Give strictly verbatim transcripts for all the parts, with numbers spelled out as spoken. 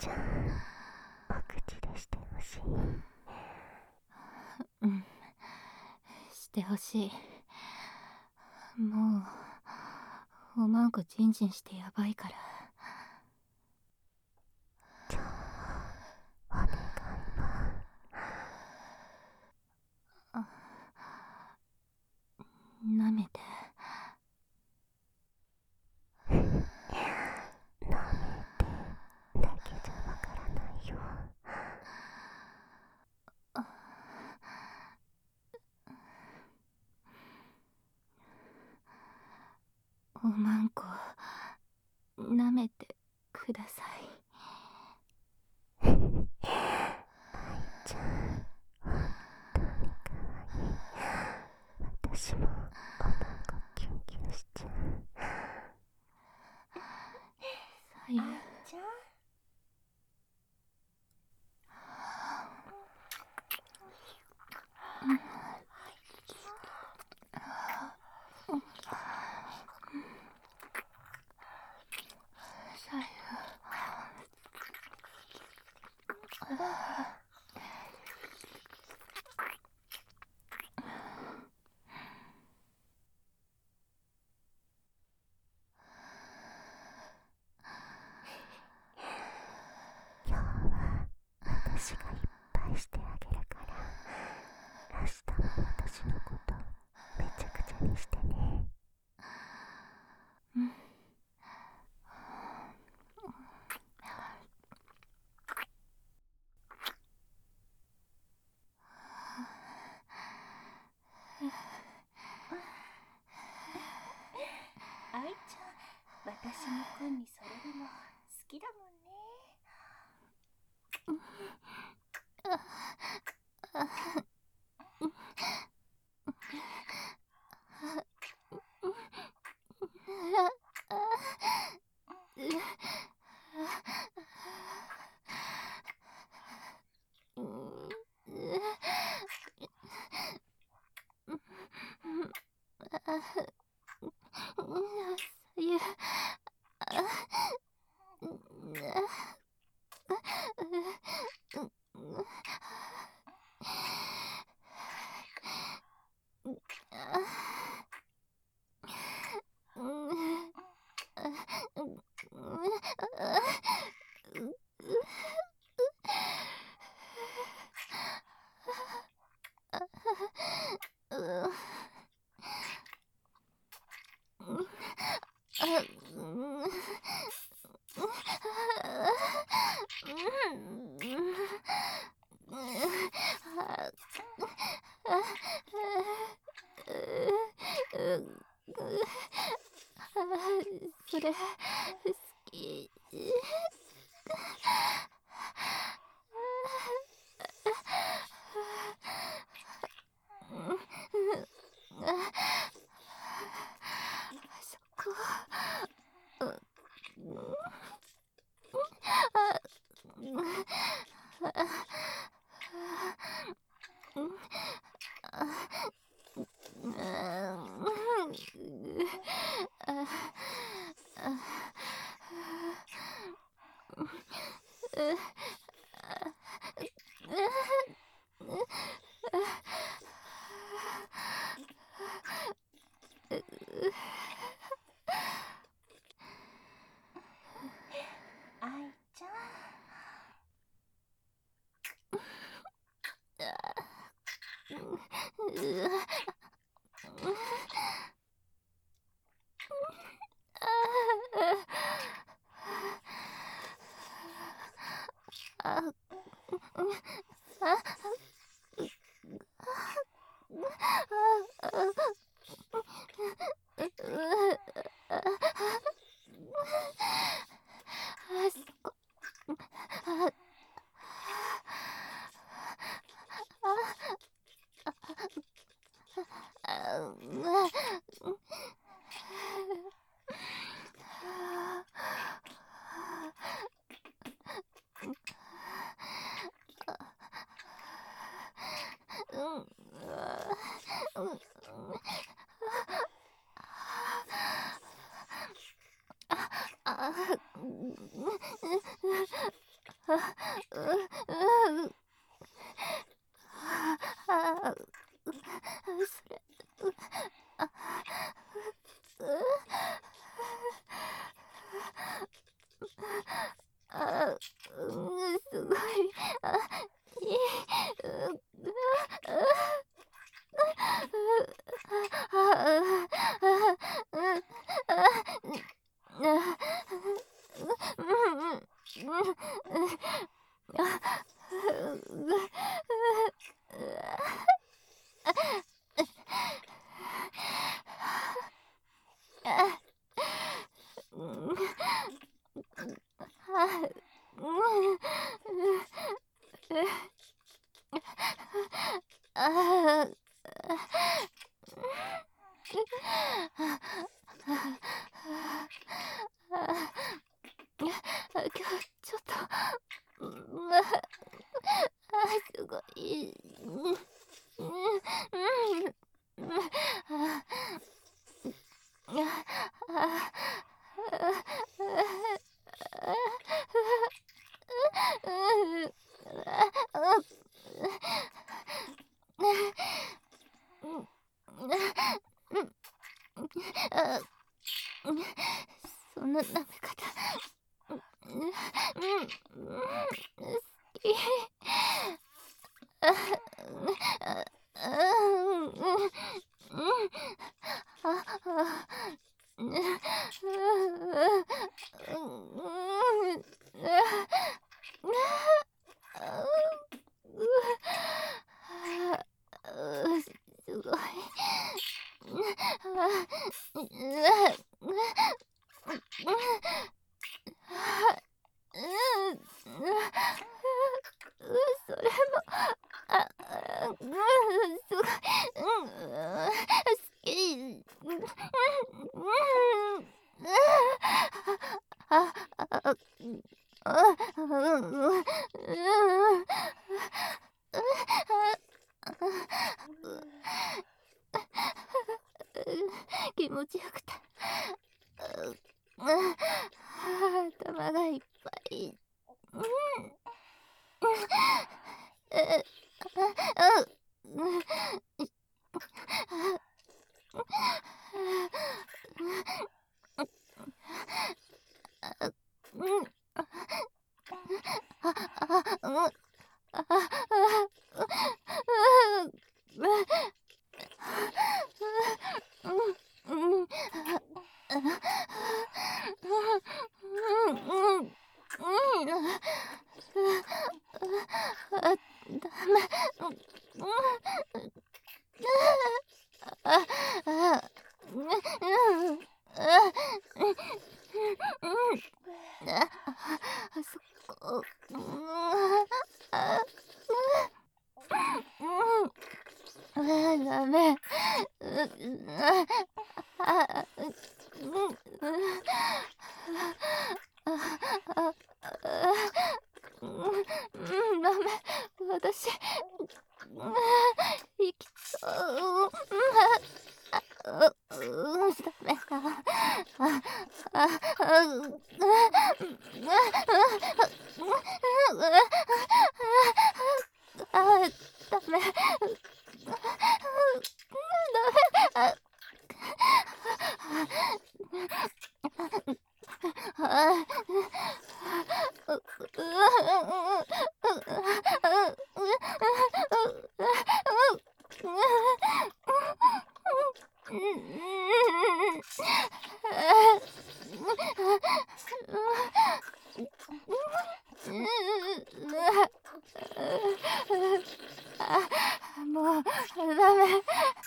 ちゃん、お口出してほしい。 うん、してほしい。もうおまんこジンジンしてやばいから。 じゃあお願いは。 なめて。 舐めてだけじゃわからないよ。 おまんこなめてください。 愛ちゃん、本当にかわいい。私もおまんこキュンキュンしちゃう。 さゆ愛ちゃん、 さゆ今日は私がいっぱいしてあげるから、明日も私のことめちゃくちゃにしてね。 うん愛ちゃん、私の紺にそれるの好きだもんね。 さゆそれ好き。そこ愛ちゃん、 あ、それ、あ、あ、うん、すごい、あ、いい、う、今日ちょっと、まあ、すごい、うんうんうんそんな舐め方、うんうん好き。すごい。それも、あ、うん、すごい、うん、好き、うん、あ、あ、あ、気持ちよくて、頭がいっぱい。ダメ。ダメ。私、生きそう。うん、ダメだ。あ、ダメ。もうダメ。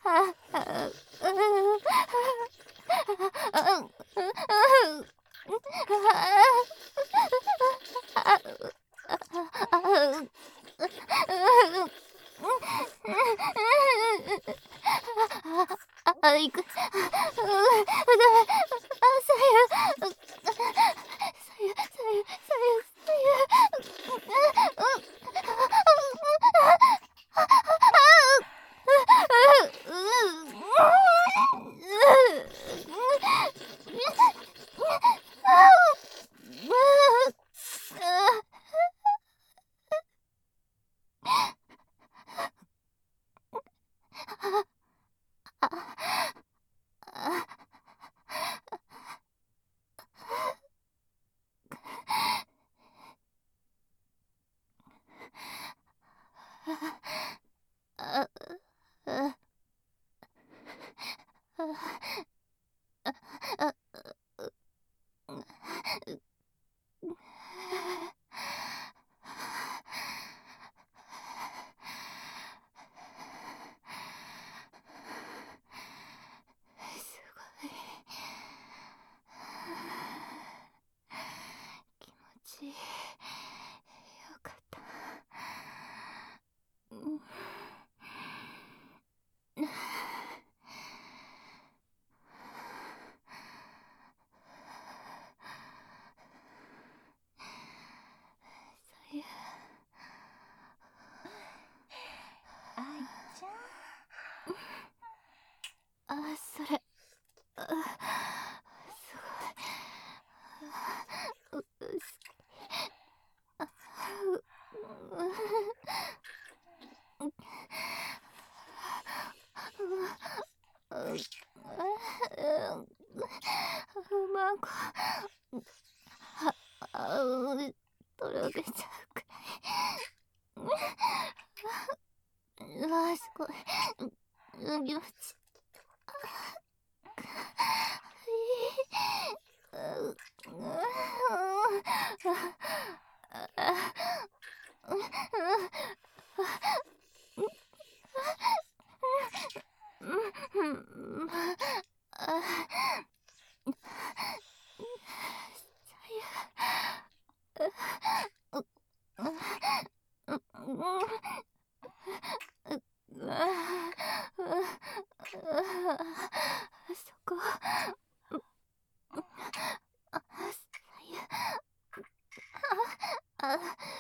あ、行く。ダメ。あ、左右。左右、左右、左右、左右。 まんこはあうとろけちゃうくらいうわすごい気持ちそこあ、